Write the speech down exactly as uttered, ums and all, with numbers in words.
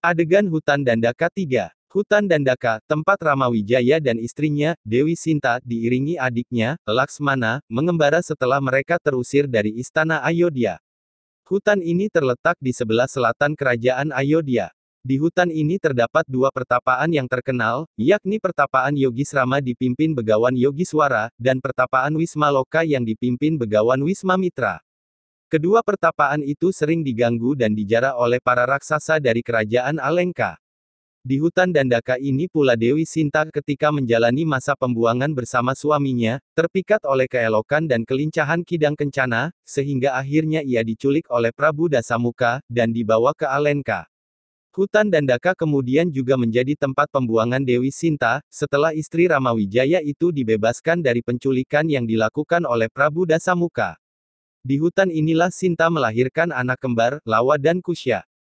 Adegan Hutan Dandaka tiga. Hutan Dandaka, tempat Ramawijaya dan istrinya, Dewi Sinta, diiringi adiknya, Laksmana, mengembara setelah mereka terusir dari istana Ayodhya. Hutan ini terletak di sebelah selatan kerajaan Ayodhya. Di hutan ini terdapat dua pertapaan yang terkenal, yakni pertapaan Yogisrama dipimpin Begawan Yogiswara, dan pertapaan Wismaloka yang dipimpin Begawan Wismamitra. Kedua pertapaan itu sering diganggu dan dijara oleh para raksasa dari kerajaan Alengka. Di hutan Dandaka ini pula Dewi Sinta ketika menjalani masa pembuangan bersama suaminya, terpikat oleh keelokan dan kelincahan Kidang Kencana, sehingga akhirnya ia diculik oleh Prabu Dasamuka, dan dibawa ke Alenka. Hutan Dandaka kemudian juga menjadi tempat pembuangan Dewi Sinta, setelah istri Ramawijaya itu dibebaskan dari penculikan yang dilakukan oleh Prabu Dasamuka. Di hutan inilah Sinta melahirkan anak kembar, Lawa dan Kusya.